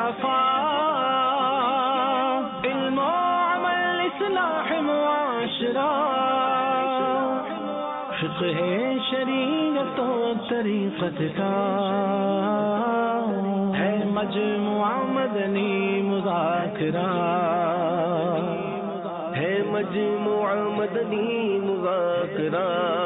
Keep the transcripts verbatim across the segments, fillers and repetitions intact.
عفاف، علم و عمل اصلاح معاشرہ، فقہ شریعت و طریقت کا ہے مجموعہ مدنی مذاکرہ، ہے مجموعہ مدنی مذاکرہ،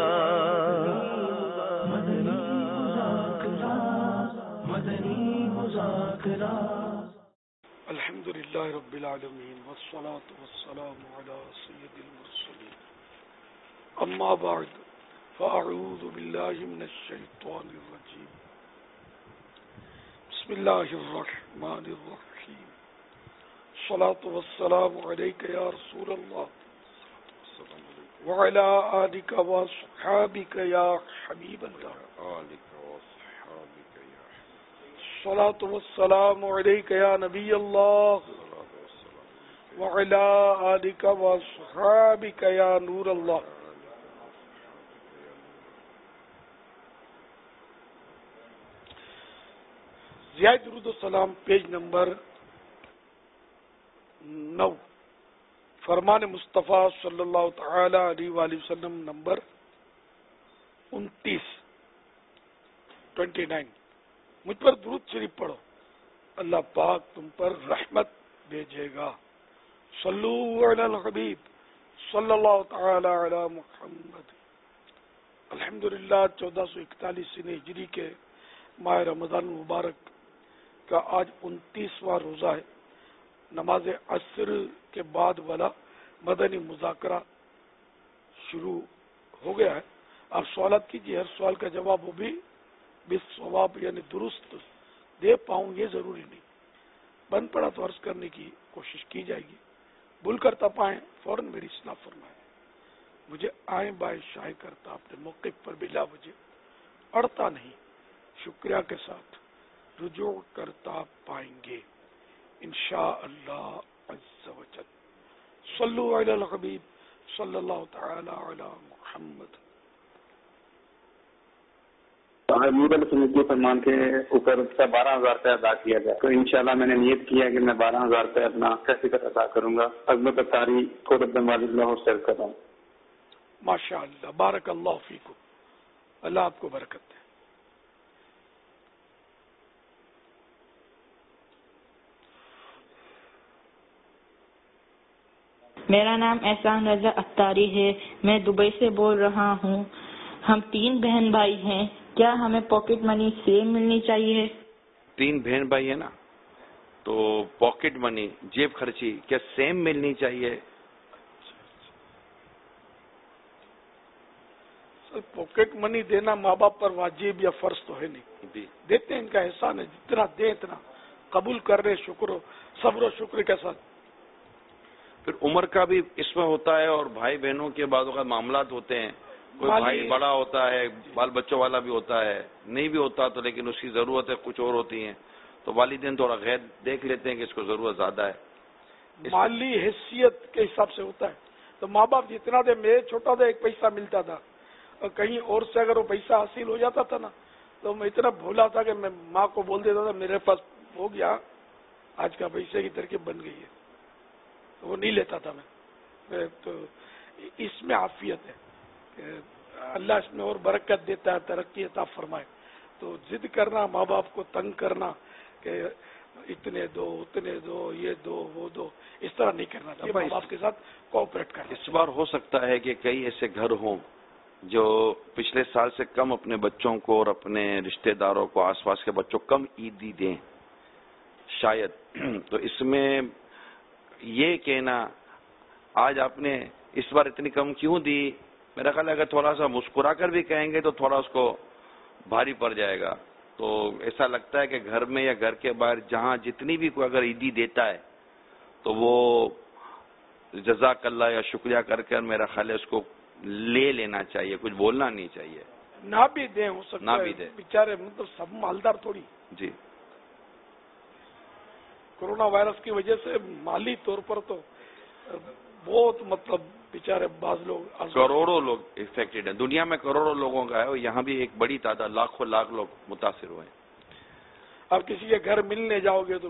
مدنی مذاکرہ، مدنی مذاکرہ۔ الحمد للہ رب العالمین والصلاة والسلام علی سید المرسلین، اما بعد فاعوذ باللہ من الشیطان الرجیم، بسم اللہ الرحمن الرحیم، الصلاة والسلام علیک یا رسول اللہ وعلی آلک واصحابک یا حبیب اللہ، الصلاة والسلام علیک یا نبی اللہ وعلی آلک واصحابک یا نور اللہ۔ ضیاء درود و سلام پیج نمبر نو، فرمان مصطفیٰ صلی اللہ تعالی علیہ وآلہ وسلم نمبر انتیس ٹوینٹی نائن۔ مجھ پر درود شریف پڑھو، اللہ پاک تم پر رحمت بھیجے گا۔ صلو علی الحبیب صلی اللہ تعالی علی محمد۔ الحمدللہ چودہ سو اکتالیس ہجری کے ماہ رمضان مبارک کا آج انتیسواں روزہ ہے۔ نماز عصر کے بعد والا مدنی مذاکرہ شروع ہو گیا ہے۔ آپ سوالات کیجیے، ہر سوال کا جواب وہ بھی بالصواب یعنی درست دے پاؤں یہ ضروری نہیں، بند پڑا تو عرض کرنے کی کوشش کی جائے گی، بھول کرتا پائیں فوراً میری اصلاح فرمائیں۔ مجھے آئیں بائیں شائع کرتا اپنے موقف پر بلا وجہ اڑتا نہیں، شکریہ کے ساتھ رجوع کرتا پائیں گے انشاءاللہ عز و جل۔ صلو علی الحبیب صلی اللہ تعالی علی محمد۔ امیر السنت کے فرمان کے اوپر سے بارہ ہزار روپے ادا کیا گیا، تو انشاءاللہ میں نے نیت کیا کہ میں بارہ ہزار روپے اپنا کیسے کر ادا کروں گا۔ عظمت تاری کو رب مالک اللہ اور شیئر کر رہا ہوں۔ ماشاء اللہ، بارک اللہ فیکم، اللہ آپ کو برکت دے۔ میرا نام احسان رضا اختاری ہے، میں دبئی سے بول رہا ہوں۔ ہم تین بہن بھائی ہیں، کیا ہمیں پاکٹ منی سیم ملنی چاہیے؟ تین بہن بھائی ہیں نا، تو پاکٹ منی جیب خرچی کیا سیم ملنی چاہیے؟ سر پاکٹ منی دینا ماں باپ پر واجب یا فرض تو ہے نہیں، دیتے ہیں، ان کا احسان ہے، جتنا دیں اتنا قبول کر رہے، شکر و صبر و شکر کے ساتھ۔ پھر عمر کا بھی اس میں ہوتا ہے، اور بھائی بہنوں کے بعض اوقات معاملات ہوتے ہیں، کوئی بھائی بڑا ہوتا ہے، بال بچوں والا بھی ہوتا ہے، نہیں بھی ہوتا تو لیکن اس کی ضرورت ہے کچھ اور ہوتی ہیں، تو والدین تھوڑا غیر دیکھ لیتے ہیں کہ اس کو ضرورت زیادہ ہے، مالی حیثیت کے حساب سے ہوتا ہے۔ تو ماں باپ جتنا دے، میں چھوٹا تھا ایک پیسہ ملتا تھا، اور کہیں اور سے اگر وہ پیسہ حاصل ہو جاتا تھا نا تو میں اتنا بھولا تھا کہ میں ماں کو بول دیتا تھا میرے پاس ہو گیا، آج کا پیسے کی ترکیب بن گئی ہے، وہ نہیں لیتا تھا میں۔ تو اس میں عافیت ہے کہ اللہ اس میں اور برکت دیتا ہے، ترقی عطا فرمائے۔ تو ضد کرنا، ماں باپ کو تنگ کرنا کہ اتنے دو اتنے دو یہ دو وہ دو، اس طرح نہیں کرنا چاہیے، ماں باپ کے ساتھ کوآپریٹ کرنا۔ اس بار ہو سکتا ہے کہ کئی ایسے گھر ہوں جو پچھلے سال سے کم اپنے بچوں کو اور اپنے رشتہ داروں کو، آس پاس کے بچوں کو کم عیدی دیں شاید، تو اس میں یہ کہنا آج آپ نے اس بار اتنی کم کیوں دی، میرا خیال ہے اگر تھوڑا سا مسکرا کر بھی کہیں گے تو تھوڑا اس کو بھاری پڑ جائے گا۔ تو ایسا لگتا ہے کہ گھر میں یا گھر کے باہر جہاں جتنی بھی کوئی اگر عیدی دیتا ہے تو وہ جزاک اللہ یا شکریہ کر کر میرا خیال ہے اس کو لے لینا چاہیے، کچھ بولنا نہیں چاہیے، نہ بھی دیں، ہو سکتا نہ بھی دیں بیچارے، مطلب سب مالدار تھوڑی۔ جی، کورونا وائرس کی وجہ سے مالی طور پر تو بہت مطلب بیچارے بعض لوگ، کروڑوں لوگ افیکٹڈ ہیں، دنیا میں کروڑوں لوگوں کا ہے، اور یہاں بھی ایک بڑی تعداد لاکھوں لاکھ لوگ متاثر ہوئے ہیں۔ اب کسی کے گھر ملنے جاؤ گے تو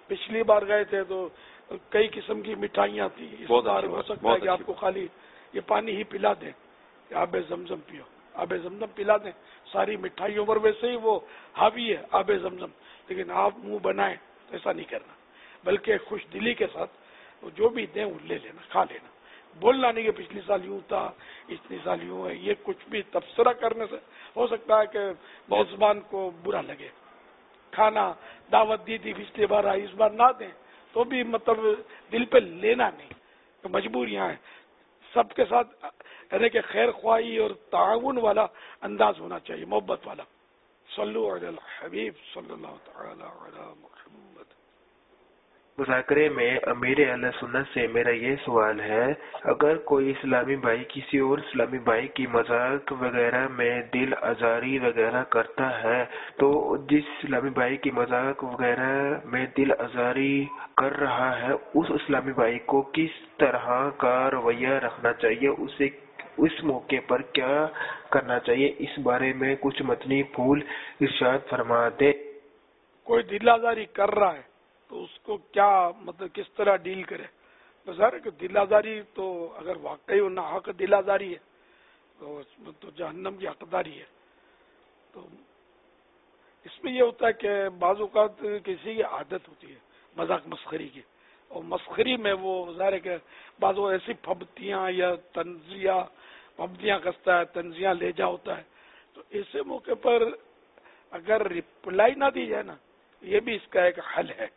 پچھلی بار گئے تھے تو کئی قسم کی مٹھائیاں تھیں. اس بار ہو سکتا ہے کہ آپ کو خالی یہ پانی ہی پلا دیں کہ آب زمزم پیو. آب زمزم پلا دیں ساری مٹھائیوں پر. ویسے ہی وہ حاوی ہے آب زمزم, لیکن آپ منہ بنائیں تو ایسا نہیں کرنا, بلکہ خوش دلی کے ساتھ جو بھی دیں وہ لے لینا, کھا لینا. بولنا نہیں کہ پچھلی سال یوں تھا, اتنی سال یوں ہے. یہ کچھ بھی تبصرہ کرنے سے ہو سکتا ہے کہ میزبان کو برا لگے. کھانا دعوت دی تھی پچھلی بار آئی, اس بار نہ دیں تو بھی مطلب دل پہ لینا نہیں, تو مجبوریاں ہیں. سب کے ساتھ رہ کے خیر خواہی اور تعاون والا انداز ہونا چاہیے, محبت والا. صلو علی الحبیب صلی اللہ تعالی علی محمد. مذاکرے میں امیر اہل سنت سے میرا یہ سوال ہے, اگر کوئی اسلامی بھائی کسی اور اسلامی بھائی کی مذاق وغیرہ میں دل آزاری وغیرہ کرتا ہے تو جس اسلامی بھائی کی مذاق وغیرہ میں دل آزاری کر رہا ہے اس اسلامی بھائی کو کس طرح کا رویہ رکھنا چاہیے, اسے اس موقع پر کیا کرنا چاہیے, اس بارے میں کچھ متنی پھول ارشاد فرما دے. کوئی دل آزاری کر رہا ہے تو اس کو کیا مطلب کس طرح ڈیل کرے. ظاہر ہے کہ دل آزاری تو اگر واقعی ناحق دل آزاری ہے تو تو جہنم کی حقداری ہے. تو اس میں یہ ہوتا ہے کہ بعض اوقات کسی کی عادت ہوتی ہے مذاق مسخری کی, اور مسخری میں وہ ظاہر ہے کہ بعض وہ ایسی پھبتیاں یا تنزیہ پھبتیاں کستا ہے, تنزیہ لہجہ ہوتا ہے. تو ایسے موقع پر اگر رپلائی نہ دی جائے نا, یہ بھی اس کا ایک حل ہے.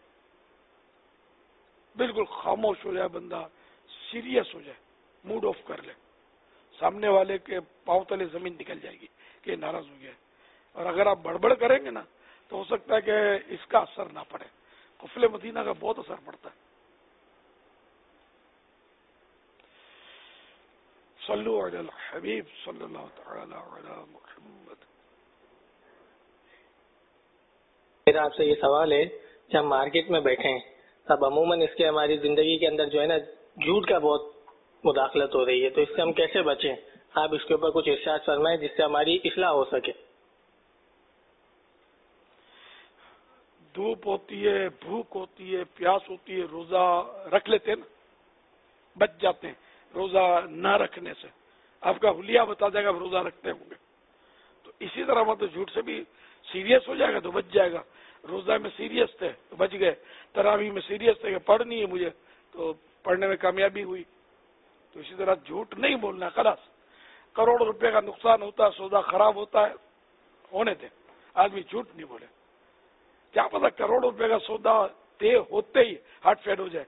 بالکل خاموش ہو جائے بندہ, سیریس ہو جائے, موڈ آف کر لے, سامنے والے کے پاؤں تلے زمین نکل جائے گی کہ یہ ناراض ہو گیا ہے. اور اگر آپ بڑبڑ کریں گے نا تو ہو سکتا ہے کہ اس کا اثر نہ پڑے. قفل مدینہ کا بہت اثر پڑتا ہے. صلو علی الحبیب صلی اللہ تعالی علی محمد. میرا آپ سے یہ سوال ہے کہ ہم مارکیٹ میں بیٹھے ہیں, اب عموماً اس کے ہماری زندگی کے اندر جو ہے نا جھوٹ کا بہت مداخلت ہو رہی ہے, تو اس سے ہم کیسے بچیں؟ آپ اس کے اوپر کچھ ارشاد فرمائیں جس سے ہماری اصلاح ہو سکے. دھوپ ہوتی ہے, بھوک ہوتی ہے, پیاس ہوتی ہے, روزہ رکھ لیتے ہیں نا, بچ جاتے ہیں روزہ نہ رکھنے سے. آپ کا حلیہ بتا جائے گا آپ روزہ رکھتے ہوں گے. تو اسی طرح مطلب جھوٹ سے بھی سیریس ہو جائے گا تو بچ جائے گا. روزہ میں سیریس تھے تو بچ گئے, تراویح میں سیریس تھے کہ پڑھنی ہے مجھے تو پڑھنے میں کامیابی ہوئی. تو اسی طرح جھوٹ نہیں بولنا, خلاص. کروڑ روپے کا نقصان ہوتا ہے, سودا خراب ہوتا ہے, ہونے دیں, آدمی جھوٹ نہیں بولے. کیا پتا کروڑ روپے کا سودا طے ہوتے ہی ہارٹ فیل ہو جائے,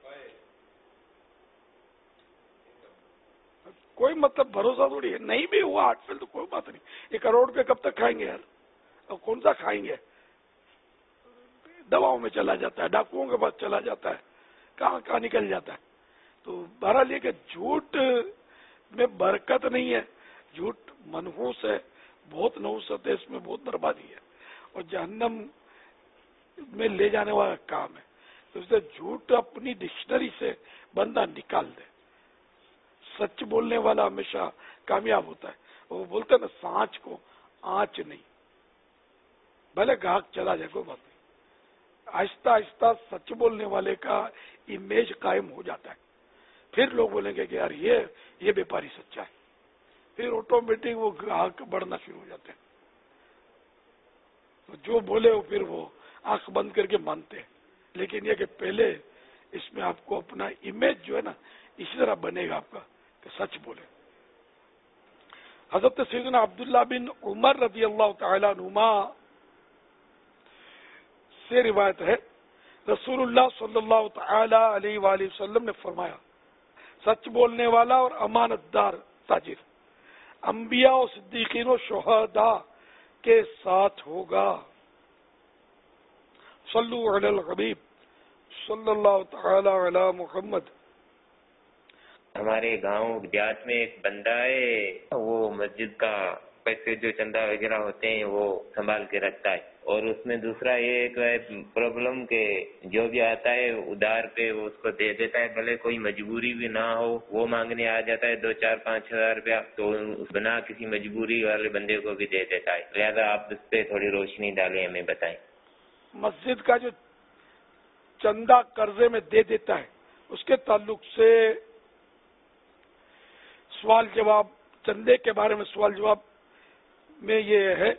کوئی مطلب بھروسہ تھوڑی ہے. نہیں بھی ہوا ہارٹ فیل تو کوئی بات نہیں, یہ کروڑ روپے کب تک کھائیں گے یار, اور کون سا کھائیں گے. دواؤں میں چلا جاتا ہے, ڈاکوؤں کے پاس چلا جاتا ہے, کہاں کہاں نکل جاتا ہے. تو بہرحال یہ کہ جھوٹ میں برکت نہیں ہے, جھوٹ منحوس ہے, بہت نحوست ہے, اس میں بہت بربادی ہے اور جہنم میں لے جانے والا کام ہے. تو اس سے جھوٹ اپنی ڈکشنری سے بندہ نکال دے. سچ بولنے والا ہمیشہ کامیاب ہوتا ہے. وہ بولتے ہیں نا سانچ کو آنچ نہیں, بھلے گاہک چلا جائے کوئی بات نہیں, آہستہ آہستہ سچ بولنے والے کا امیج قائم ہو جاتا ہے. پھر لوگ بولیں گے کہ یار یہ یہ بیپاری سچا ہے, پھر آٹومیٹک وہ گاہک بڑھنا شروع ہو جاتے ہیں. تو جو بولے وہ پھر وہ آنکھ بند کر کے مانتے ہیں. لیکن یہ کہ پہلے اس میں آپ کو اپنا امیج جو ہے نا اسی طرح بنے گا آپ کا کہ سچ بولے. حضرت سیدنا عبداللہ بن عمر رضی اللہ تعالیٰ عنہما سے روایت ہے, رسول اللہ صلی اللہ تعالی علیہ وآلہ وسلم نے فرمایا, سچ بولنے والا اور امانت دار تاجر انبیاء و صدیقین و شہداء کے ساتھ ہوگا. صلو علی الحبیب صلی اللہ تعالی علی محمد. ہمارے گاؤں دیہات میں ایک بندہ ہے, وہ مسجد کا پیسے جو چندہ وغیرہ ہوتے ہیں وہ سنبھال کے رکھتا ہے. اور اس میں دوسرا یہ ایک پرابلم کہ جو بھی آتا ہے ادھار پہ وہ اس کو دے دیتا ہے, بھلے کوئی مجبوری بھی نہ ہو, وہ مانگنے آ جاتا ہے دو چار پانچ ہزار روپیہ تو بنا کسی مجبوری والے بندے کو بھی دے دیتا ہے. لہٰذا آپ اس پہ تھوڑی روشنی ڈالیں, ہمیں بتائیں. مسجد کا جو چندہ قرضے میں دے دیتا ہے اس کے تعلق سے سوال جواب، چندے کے بارے میں سوال جواب میں یہ ہے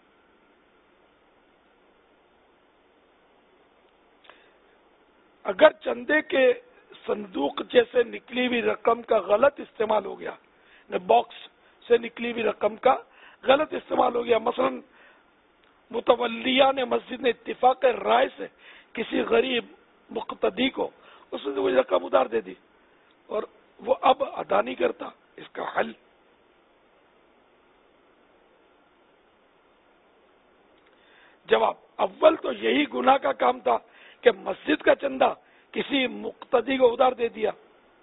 اگر چندے کے صندوق جیسے نکلی ہوئی رقم کا غلط استعمال ہو گیا، باکس سے نکلی ہوئی رقم کا غلط استعمال ہو گیا، مثلا متولیان مسجد نے اتفاق رائے سے کسی غریب مقتدی کو اس نے وہ رقم ادھار دے دی اور وہ اب ادا نہیں کرتا، اس کا حل؟ جواب، اول تو یہی گناہ کا کام تھا کہ مسجد کا چندہ کسی مقتدی کو ادھار دے دیا،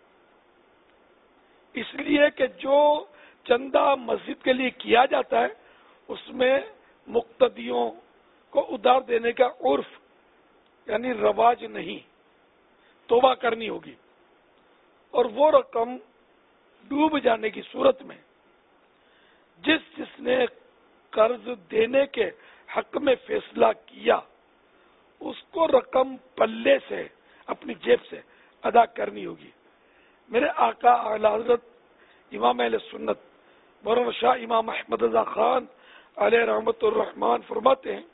اس لیے کہ جو چندہ مسجد کے لیے کیا جاتا ہے اس میں مقتدیوں کو ادھار دینے کا عرف یعنی رواج نہیں، توبہ کرنی ہوگی، اور وہ رقم ڈوب جانے کی صورت میں جس جس نے قرض دینے کے حق میں فیصلہ کیا اس کو رقم پلے سے اپنی جیب سے ادا کرنی ہوگی۔ میرے آقا اعلی حضرت امام اہل سنت مولانا شاہ امام احمد رضا خان علیہ رحمت الرحمان فرماتے ہیں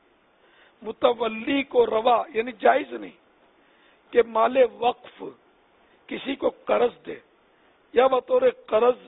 متولی کو روا یعنی جائز نہیں کہ مال وقف کسی کو قرض دے یا بطور قرض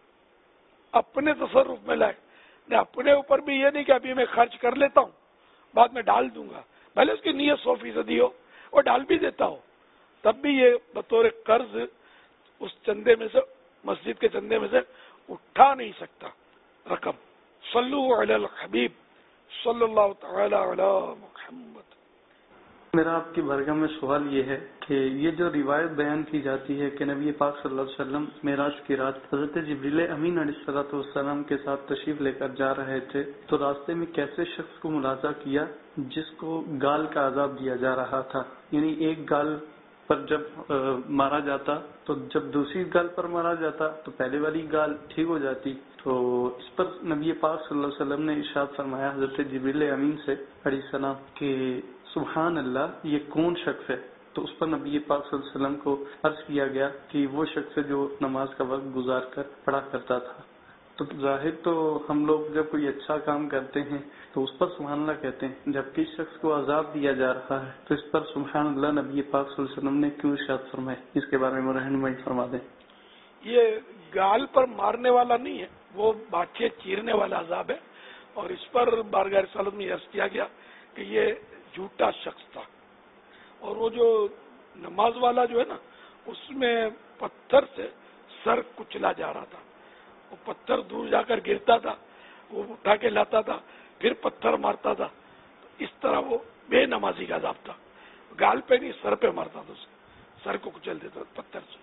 اپنے تصرف میں لائے، نہ اپنے اوپر بھی یہ نہیں کہ ابھی میں خرچ کر لیتا ہوں بعد میں ڈال دوں گا، بھلے اس کی نیت سو فیصدی ہو اور ڈال بھی دیتا ہو تب بھی یہ بطور قرض اس چندے میں سے مسجد کے چندے میں سے اٹھا نہیں سکتا رقم۔ صلو علی الحبیب صلی اللہ تعالی علی محمد۔ میرا آپ کی بارگاہ میں سوال یہ ہے کہ یہ جو روایت بیان کی جاتی ہے کہ نبی پاک صلی اللہ علیہ وسلم معراج کی رات حضرت جبریل امین علیہ الصلوۃ والسلام کے ساتھ تشریف لے کر جا رہے تھے تو راستے میں کیسے شخص کو ملاحظہ کیا جس کو گال کا عذاب دیا جا رہا تھا، یعنی ایک گال پر جب مارا جاتا تو جب دوسری گال پر مارا جاتا تو پہلے والی گال ٹھیک ہو جاتی، تو اس پر نبی پاک صلی اللہ علیہ وسلم نے ارشاد فرمایا حضرت جبریل امین سے علیہ السلام کہ سبحان اللہ یہ کون شخص ہے، تو اس پر نبی پاک صلی اللہ علیہ وسلم کو عرض کیا گیا کہ وہ شخص ہے جو نماز کا وقت گزار کر پڑھا کرتا تھا۔ تو ظاہر تو ہم لوگ جب کوئی اچھا کام کرتے ہیں تو اس پر سبحان اللہ کہتے ہیں، جبکہ اس شخص کو عذاب دیا جا رہا ہے تو اس پر سبحان اللہ نبی پاک صلی اللہ علیہ وسلم نے کیوں ارشاد فرمائے، اس کے بارے میں رہنمائی فرما دیں۔ یہ گال پر مارنے والا نہیں ہے، وہ باچھے چیرنے والا عذاب ہے، اور اس پر بارگاہ رسالت میں عرض کیا گیا کہ یہ جھوٹا شخص تھا، اور وہ جو نماز والا جو ہے نا اس میں پتھر سے سر کچلا جا رہا تھا، وہ پتھر دور جا کر گرتا تھا، وہ اٹھا کے لاتا تھا پھر پتھر مارتا تھا، اس طرح وہ بے نمازی کا عذاب تھا، گال پہ نہیں سر پہ مارتا تھا، سر کو کچل دیتا تھا پتھر سے۔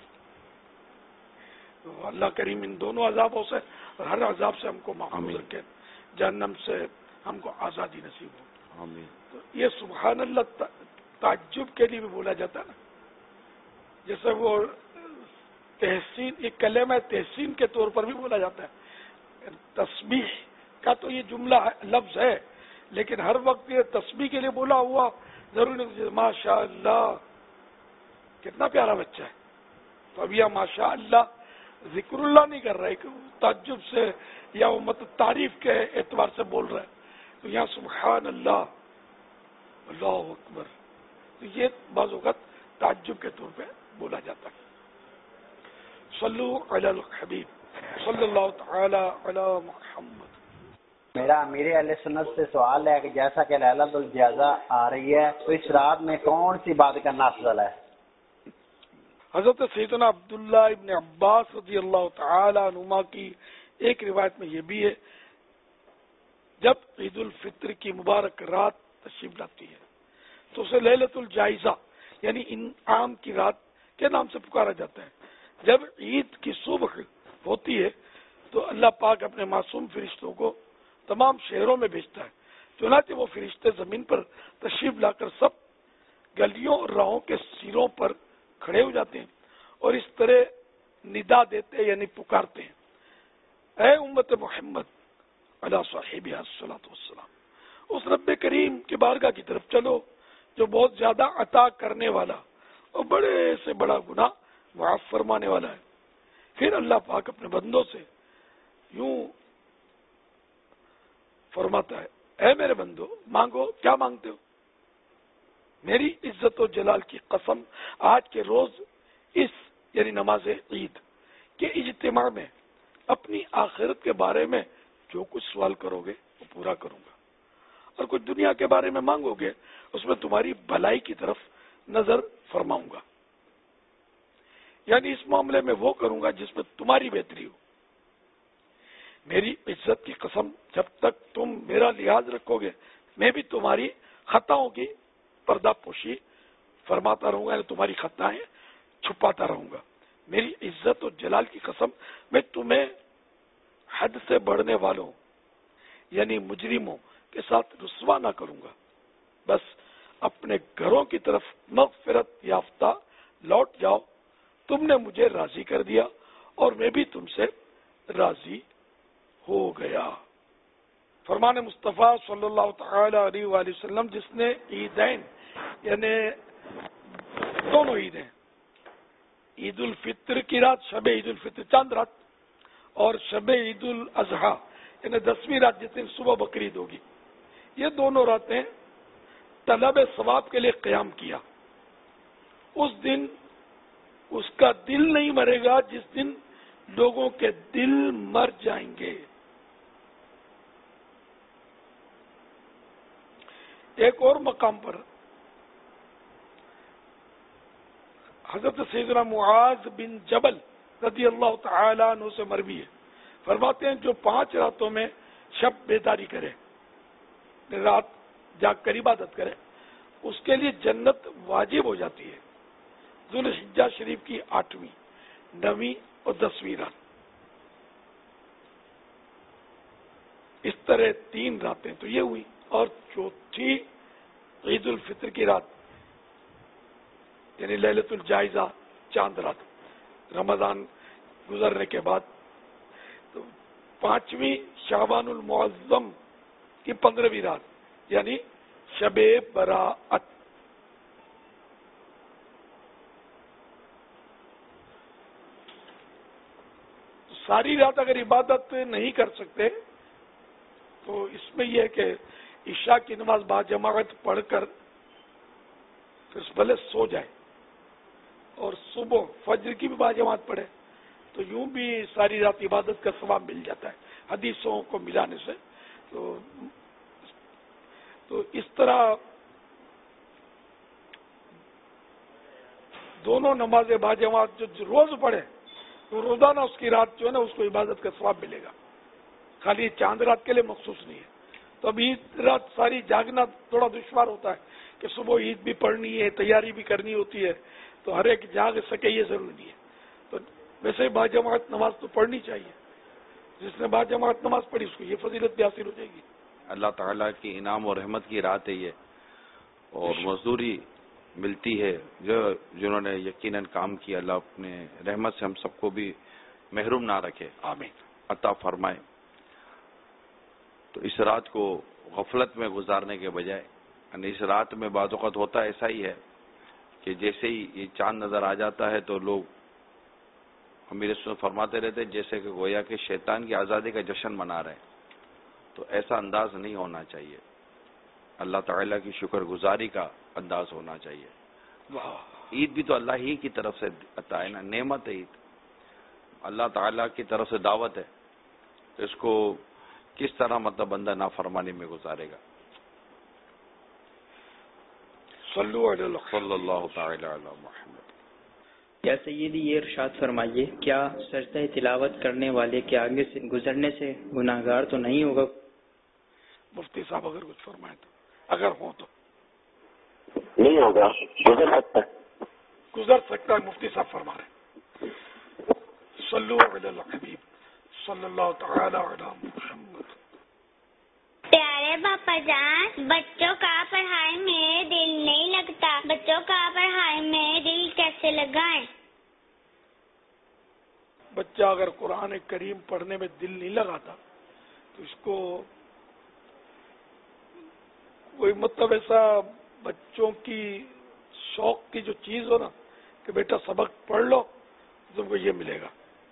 تو اللہ کریم ان دونوں عذابوں سے اور ہر عذاب سے ہم کو محفوظ رکھے، جہنم سے ہم کو آزادی نصیب ہو۔ آمین۔ تو یہ سبحان اللہ تعجب کے لیے بھی بولا جاتا ہے نا، جیسے وہ تحسین، ایک کلمہ تحسین کے طور پر بھی بولا جاتا ہے، تسبیح کا تو یہ جملہ لفظ ہے لیکن ہر وقت یہ تسبیح کے لیے بولا ہوا ضروری نہیں۔ ماشاء اللہ کتنا پیارا بچہ ہے، تو اب یہ ماشاء اللہ ذکر اللہ نہیں کر رہا ہے کہ تعجب سے یا وہ مطلب تعریف کے اعتبار سے بول رہا ہے، تو یہاں سبحان اللہ اللہ اکبر، تو یہ بعض اوقات تعجب کے طور پہ بولا جاتا ہے۔ صلو علی الحبیب صلی اللہ تعالی علی محمد۔ میرا امیر اہل سنت سے سوال ہے کہ جیسا کہ لیلۃ الجائزہ آ رہی ہے تو اس رات میں کون سی بات کرنا افضل ہے؟ حضرت سیدنا عبداللہ ابن عباس رضی اللہ تعالی عنہما کی ایک روایت میں یہ بھی ہے جب عید الفطر کی مبارک رات تشریف لاتی ہے تو اسے لیلۃ الجائزہ یعنی انعام کی رات کے نام سے پکارا جاتا ہے۔ جب عید کی صبح ہوتی ہے تو اللہ پاک اپنے معصوم فرشتوں کو تمام شہروں میں بھیجتا ہے، چنانچہ وہ فرشتے زمین پر تشریف لا کر سب گلیوں اور راہوں کے سروں پر کھڑے ہو جاتے ہیں اور اس طرح ندا دیتے یعنی پکارتے ہیں، اے امت محمد علی صاحبہ الصلاۃ والسلام، اس رب کریم کی بارگاہ کی طرف چلو جو بہت زیادہ عطا کرنے والا اور بڑے سے بڑا گناہ معاف فرمانے والا ہے. پھر اللہ پاک اپنے بندوں سے یوں فرماتا ہے، اے میرے بندو مانگو، کیا مانگتے ہو؟ میری عزت و جلال کی قسم، آج کے روز اس یعنی نماز عید کے اجتماع میں اپنی آخرت کے بارے میں جو کچھ سوال کرو گے وہ پورا کروں گا، اور کچھ دنیا کے بارے میں مانگو گے اس میں تمہاری بھلائی کی طرف نظر فرماؤں گا. یعنی اس معاملے میں وہ کروں گا جس میں تمہاری بہتری ہو. میری عزت کی قسم، جب تک تم میرا لحاظ رکھو گے میں بھی تمہاری خطاؤں کی پردہ پوشی فرماتا رہوں گا، یعنی تمہاری خطائیں چھپاتا رہوں گا. میری عزت اور جلال کی قسم، میں تمہیں حد سے بڑھنے والوں یعنی مجرموں کے ساتھ رسوا نہ کروں گا. بس اپنے گھروں کی طرف مغفرت یافتہ لوٹ جاؤ. تم نے مجھے راضی کر دیا اور میں بھی تم سے راضی ہو گیا. فرمان مصطفیٰ صلی اللہ تعالی علیہ وآلہ وسلم، جس نے عیدین یعنی دونوں عیدیں، عید الفطر کی رات، شب عید الفطر چاند رات، اور شب عید الاضحیٰ یعنی دسویں رات جس دن صبح بقرعید ہوگی، یہ دونوں راتیں طلب ثواب کے لیے قیام کیا. اس دن اس کا دل نہیں مرے گا جس دن لوگوں کے دل مر جائیں گے. ایک اور مقام پر حضرت سیدنا معاذ بن جبل رضی اللہ تعالی عنہ سے مروی ہے، فرماتے ہیں جو پانچ راتوں میں شب بیداری کرے، رات جاگ کر عبادت کرے، اس کے لیے جنت واجب ہو جاتی ہے. ذوالحجہ شریف کی آٹھویں، نویں اور دسویں رات، اس طرح تین راتیں تو یہ ہوئی، اور چوتھی عید الفطر کی رات یعنی لیلۃ الجائزہ چاند رات، رمضان گزرنے کے بعد. تو پانچویں شعبان المعظم کی پندرہویں رات یعنی شب براءت. ساری رات اگر عبادت نہیں کر سکتے تو اس میں یہ ہے کہ عشاء کی نماز با جماعت پڑھ کر پھر بھلے سو جائے اور صبح فجر کی بھی با جماعت پڑھے تو یوں بھی ساری رات عبادت کا ثواب مل جاتا ہے حدیثوں کو ملانے سے. تو تو اس طرح دونوں نماز با جماعت جو روز پڑھے تو روزانہ اس کی رات جو ہے نا اس کو عبادت کا ثواب ملے گا، خالی چاند رات کے لیے مخصوص نہیں ہے. تو اب عید رات ساری جاگنا تھوڑا دشوار ہوتا ہے کہ صبح عید بھی پڑھنی ہے، تیاری بھی کرنی ہوتی ہے، تو ہر ایک جاگ سکے یہ ضروری نہیں ہے. تو ویسے با جماعت نماز تو پڑھنی چاہیے، جس نے با جماعت نماز پڑھی اس کو یہ فضیلت بھی حاصل ہو جائے گی. اللہ تعالیٰ کی انعام اور رحمت کی رات ہے یہ، اور مزدوری ملتی ہے جو جنہوں نے یقیناً کام کیا. اللہ اپنے رحمت سے ہم سب کو بھی محروم نہ رکھے، آمین، عطا فرمائے. تو اس رات کو غفلت میں گزارنے کے بجائے، یعنی اس رات میں بعض اوقات ہوتا ایسا ہی ہے کہ جیسے ہی یہ چاند نظر آ جاتا ہے تو لوگ امیر سنت فرماتے رہتے جیسے کہ گویا کہ شیطان کی آزادی کا جشن منا رہے ہیں. تو ایسا انداز نہیں ہونا چاہیے، اللہ تعالیٰ کی شکر گزاری کا انداز ہونا چاہیے. عید بھی تو اللہ ہی کی طرف سے عطا ہے نا، نعمت ہے عید، اللہ تعالیٰ کی طرف سے دعوت ہے. تو اس کو کس طرح مطلب بندہ نافرمانی میں گزارے گا. صلو علی اللہ صلی اللہ تعالی علی محمد. یا سیدی یہ ارشاد فرمائیے، کیا سجدہ تلاوت کرنے والے کے آگے سے گزرنے سے گناہگار تو نہیں ہوگا؟ مفتی صاحب اگر کچھ فرمائیں تو، اگر ہوں تو نہیں ہوگا، گزر سکتا ہے، گزر سکتا ہے. مفتی صاحب فرما رہے ہیں صلو علی الحبیب صلی اللہ تعالی علی محمد. پیارے باپا جان، بچوں کا پڑھائی میں دل نہیں لگتا، بچوں کا پڑھائی میں دل کیسے لگائیں؟ بچہ اگر قرآن کریم پڑھنے میں دل نہیں لگاتا تو اس کو کوئی مطلب ایسا بچوں کی شوق کی جو چیز ہو نا کہ بیٹا سبق پڑھ لو تم کو یہ ملے گا.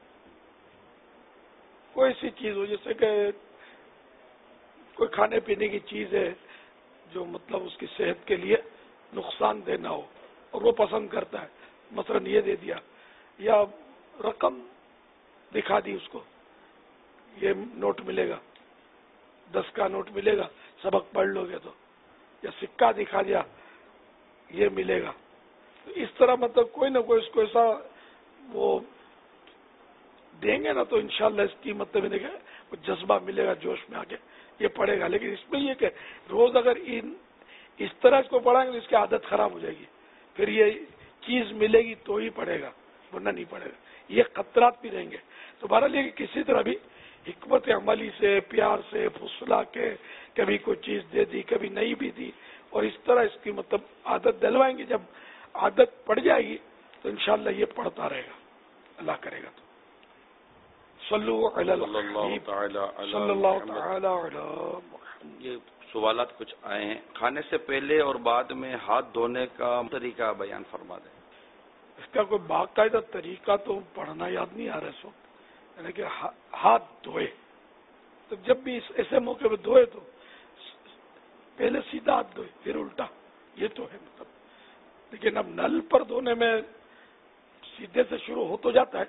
کوئی سی چیز ہو جیسے کہ کوئی کھانے پینے کی چیز ہے جو مطلب اس کی صحت کے لیے نقصان دہ نہ ہو اور وہ پسند کرتا ہے, مثلا یہ دے دیا یا رقم دکھا دی اس کو, یہ نوٹ ملے گا, دس کا نوٹ ملے گا سبق پڑھ لو گے تو, یا سکہ دکھا دیا یہ ملے گا. تو اس طرح مطلب کوئی نہ کوئی اس کو ایسا وہ دیں گے نا تو انشاءاللہ اس کی مطلب کچھ جذبہ ملے گا, جوش میں آ کے یہ پڑھے گا. لیکن اس میں یہ کہ روز اگر ان اس طرح اس کو پڑھائیں گے تو اس کی عادت خراب ہو جائے گی, پھر یہ چیز ملے گی تو ہی پڑھے گا ورنہ نہیں پڑھے گا. یہ خطرات بھی رہیں گے. تو بہرحال یہ کہ کسی طرح بھی حکمت عملی سے, پیار سے, فصلہ کے, کبھی کوئی چیز دے دی کبھی نہیں بھی دی, اور اس طرح اس کی مطلب عادت دلوائیں گے. جب عادت پڑ جائے گی تو انشاءاللہ یہ پڑھتا رہے گا, اللہ کرے گا. تو صلو علی الحبیب صلی اللہ تعالی علی محمد. یہ سوالات کچھ آئے ہیں. کھانے سے پہلے اور بعد میں ہاتھ دھونے کا طریقہ بیان فرما دیں. اس کا کوئی باقاعدہ طریقہ تو پڑھنا یاد نہیں آ رہا اس وقت, یعنی کہ ہاتھ دھوئے تو جب بھی ایسے موقع پہ دھوئے تو پہلے سیدھا ہاتھ دھوئے پھر الٹا, یہ تو ہے مطلب. لیکن اب نل پر دھونے میں سیدھے سے شروع ہو تو جاتا ہے,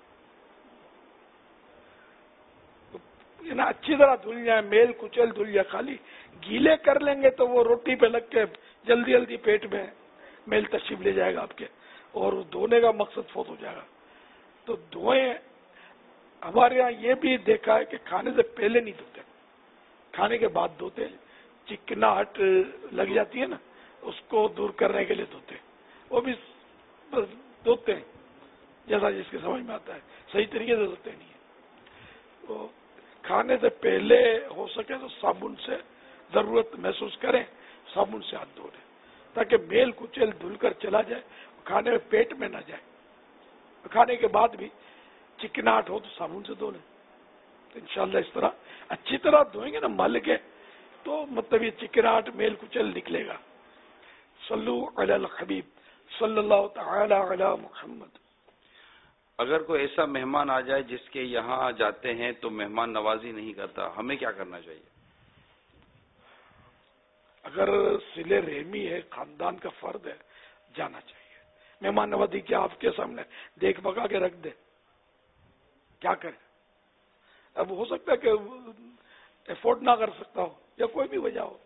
نا اچھی طرح دھل جائے, میل کچل دھل جائے. خالی گیلے کر لیں گے تو وہ روٹی پہ لگ کے جلدی جلدی پیٹ میں میل تشریف لے جائے گا آپ کے, اور دھونے کا مقصد فوت ہو جائے گا. تو دھوئیں. ہمارے یہاں یہ بھی دیکھا ہے کہ کھانے سے پہلے نہیں دھوتے, کھانے کے بعد دھوتے. چکناہٹ لگ جاتی ہے نا, اس کو دور کرنے کے لیے دھوتے. وہ بھی بس دھوتے ہیں جیسا جس کے سمجھ میں آتا ہے, صحیح طریقے سے دھوتے نہیں ہیں. تو کھانے سے پہلے ہو سکے تو صابن سے ضرورت محسوس کریں, صابن سے ہاتھ دھو لیں تاکہ میل کچل دھل کر چلا جائے, کھانے میں پیٹ میں نہ جائے. کھانے کے بعد بھی چکناہٹ ہو تو صابن سے دھو لیں. تو انشاءاللہ اس طرح اچھی طرح دھوئیں گے نا مل کے تو مطلب یہ چکناہٹ میل کچل نکلے گا. صلو علی الحبیب صلی اللہ تعالی علی محمد. اگر کوئی ایسا مہمان آ جائے جس کے یہاں جاتے ہیں تو مہمان نوازی نہیں کرتا, ہمیں کیا کرنا چاہیے؟ اگر صلہ رحمی ہے, خاندان کا فرد ہے, جانا چاہیے. مہمان نوازی کیا آپ کے سامنے دیکھ بگا کے رکھ دے, کیا کرے؟ اب ہو سکتا ہے کہ افورڈ نہ کر سکتا ہو یا کوئی بھی وجہ ہو.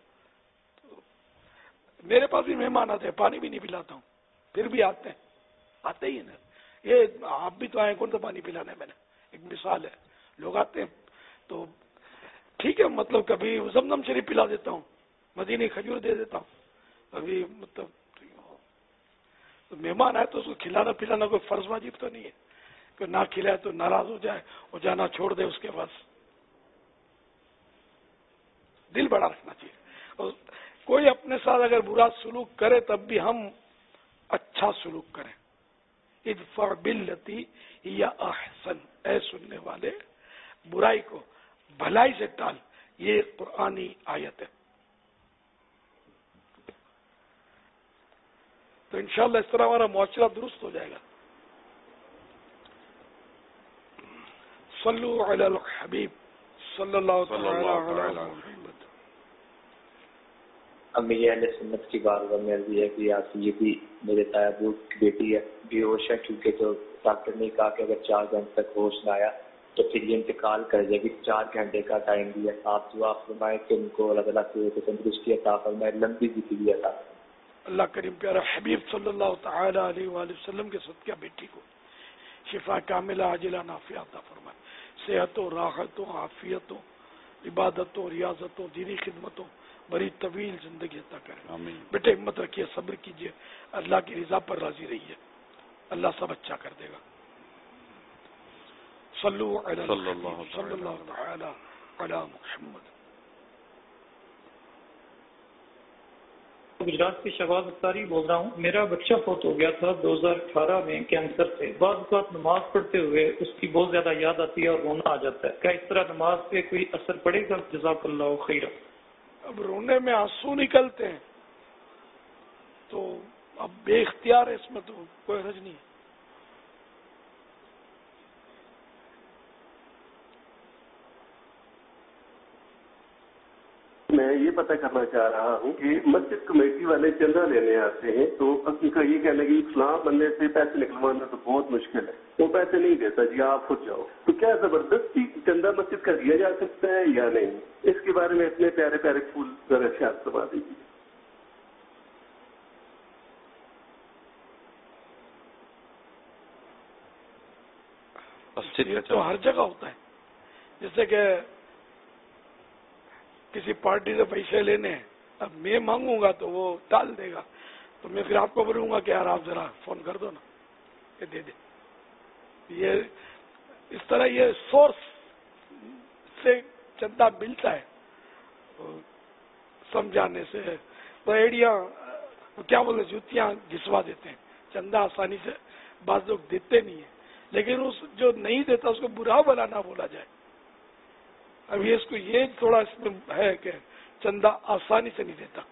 میرے پاس بھی مہمان آتے ہیں, پانی بھی نہیں پلاتا ہوں, پھر بھی آتے ہیں, آتے ہی نا. یہ آپ بھی تو آئے, کون سا پانی پلانا ہے؟ میں نے ایک مثال ہے, لوگ آتے ہیں تو ٹھیک ہے, مطلب کبھی زمزم شریف پلا دیتا ہوں, مدینی کھجور دے دیتا ہوں, ابھی مطلب تو مہمان آئے تو اس کو کھلانا پلانا کوئی فرض واجب تو نہیں ہے کہ نہ کھلائے تو ناراض ہو جائے اور جانا چھوڑ دے اس کے پاس. دل بڑا رکھنا چاہیے. اور کوئی اپنے ساتھ اگر برا سلوک کرے تب بھی ہم اچھا سلوک کریں. ادفع باللتی ہی احسن, اے سننے والے برائی کو بھلائی سے ٹال, یہ قرآنی آیت ہے. تو انشاءاللہ اس طرح ہمارا معاشرہ درست ہو جائے گا. صلو علی الحبیب صلی اللہ تعالی علی محمد. اب میری اہل سنت کی بارگاہ میں عرضی ہے کہ آپ یہ بھی میرے تایا ابو کی بیٹی ہے, بے ہوش ہے, کیونکہ تو ڈاکٹر نے کہا کہ اگر چار گھنٹے تک ہوش نہ آیا تو پھر یہ انتقال کر جائے گی. چار گھنٹے کا ٹائم دیا, آپ دعا فرمائیں کہ ان کو اللہ تعالیٰ سے تندرستی عطا فرمائے, لمبی زندگی عطا. اللہ کریم پیارا حبیب صلی اللہ تعالی علیہ وآلہ وسلم کے صدقہ بیٹی کو شفا کاملہ عاجلہ نافعہ عطا فرمائے, صحت و راحت و عافیت و عبادت و ریاضت و دینی خدمتوں بڑی طویل زندگی عطا کرے. آمین. بیٹے ہمت رکھیے, صبر کیجیے, اللہ کی رضا پر راضی رہیے, اللہ سب اچھا کر دے گا. صلو علی الحبیب صلی اللہ تعالی علی محمد. گجرات سے شہباز اختاری بول رہا ہوں. میرا بچہ فوت ہو گیا تھا دو ہزار اٹھارہ میں کینسر سے. بعض اوقات نماز پڑھتے ہوئے اس کی بہت زیادہ یاد آتی ہے اور رونا آ جاتا ہے. کیا اس طرح نماز پہ کوئی اثر پڑے گا؟ جزاک اللہ خیر. اب رونے میں آنسو نکلتے ہیں تو اب بے اختیار ہے، اس میں تو کوئی حرج نہیں ہے. میں یہ پتہ کرنا چاہ رہا ہوں کہ مسجد کمیٹی والے چندہ لینے آتے ہیں تو ان کا یہ کہنا ہے کہ فلاں بندے سے پیسے نکلوانا تو بہت مشکل ہے، وہ پیسے نہیں دیتا جی آپ خود جاؤ. تو کیا زبردستی چندہ مسجد کا دیا جا سکتا ہے یا نہیں؟ اس کے بارے میں اتنے پیارے پیارے پھول ذرا خیال فرما دیجیے. یہ تو ہر جگہ ہوتا ہے. جیسے کہ کسی پارٹی سے پیسے لینے ہیں، اب میں مانگوں گا تو وہ ٹال دے گا، تو میں پھر آپ کو بولوں گا کہ یار آپ ذرا فون کر دو نا کہ دے دے. یہ اس طرح یہ سورس سے چندہ ملتا ہے سمجھانے سے. تو ایڈیاں کیا بولے جوتیاں گھسوا دیتے ہیں. چندہ آسانی سے بعض لوگ دیتے نہیں ہیں، لیکن اس جو نہیں دیتا اس کو برا بھلا نہ بولا جائے. ابھی اس کو یہ تھوڑا اس میں ہے کہ چندہ آسانی سے نہیں دیتا.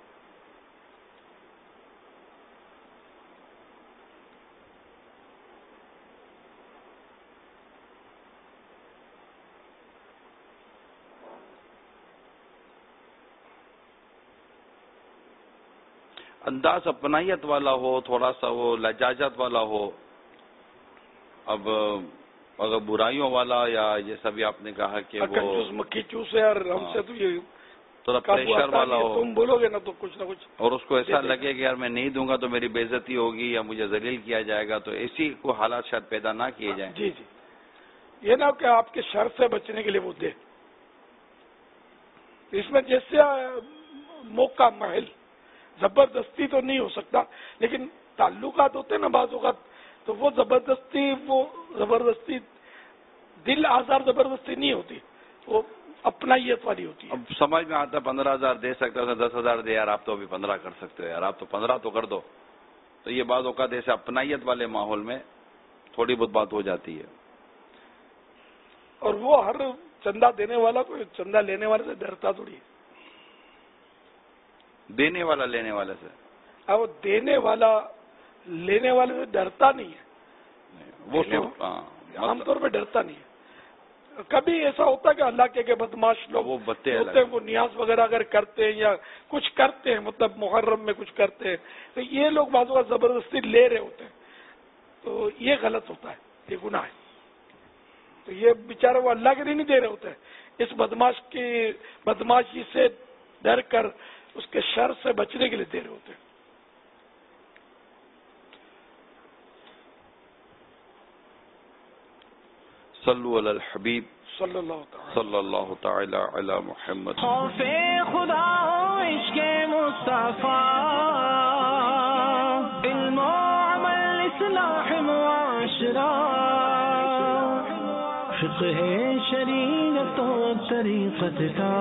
انداز اپنائیت والا ہو، تھوڑا سا وہ لجاجت والا ہو. اب اگر برائیوں والا یا یہ سبھی آپ نے کہا کہ وہ مکھی چوس ہے اور ہم سے تو یہ تھوڑا پریشر والا ہو، تم بولو گے نا تو کچھ نہ کچھ، اور اس کو ایسا لگے کہ یار میں نہیں دوں گا تو میری بے عزتی ہوگی یا مجھے ذلیل کیا جائے گا، تو ایسی کو حالات شاید پیدا نہ کیے جائیں. جی جی یہ نہ کہ آپ کے شر سے بچنے کے لیے وہ دے. اس میں جیسے موقع محل زبردستی تو نہیں ہو سکتا، لیکن تعلقات ہوتے ہیں نا بعض اوقات، تو وہ زبردستی وہ زبردستی دل آزار زبردستی نہیں ہوتی، وہ اپنائیت والی ہوتی ہے. اب سمجھ میں آتا ہے پندرہ ہزار دے سکتے ہو، دس ہزار دے یار آپ تو ابھی پندرہ کر سکتے ہو، یار آپ تو پندرہ تو کر دو. تو یہ بعض اوقات ایسے اپنائیت والے ماحول میں تھوڑی بہت بات ہو جاتی ہے. اور وہ ہر چندہ دینے والا کو چندہ لینے والے سے ڈرتا تھوڑی ہے. دینے والا لینے والے سے اب وہ دینے والا لینے والے سے ڈرتا نہیں ہے، وہ عام طور پہ ڈرتا نہیں ہے. کبھی ایسا ہوتا ہے کہ اللہ کے کہ بدماش لوگ وہ بتے ہوتے ہیں، وہ نیاز وغیرہ اگر کرتے ہیں یا کچھ کرتے ہیں، مطلب محرم میں کچھ کرتے ہیں، تو یہ لوگ بعض اوقات زبردستی لے رہے ہوتے ہیں، تو یہ غلط ہوتا ہے، یہ گناہ ہے. تو یہ بیچارے وہ اللہ کے لیے نہیں دے رہے ہوتے ہیں، اس بدماش کی بدماشی سے ڈر کر اس کے شر سے بچنے کے لیے دے رہے ہوتے ہیں. صلو علی الحبیب صلی اللہ تعالی صلی اللہ تعالی علی محمد. خوف خدا عشق مصطفیٰ، علم و عمل اصلاح معاشرہ، فقہ شریعت و طریقت کا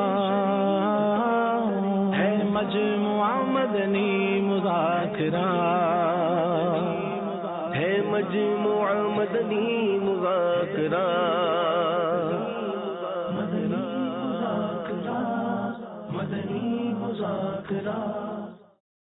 ہے مجموعہ مدنی مذاکرہ، ہے مجموعہ مدنی مذاکرہ.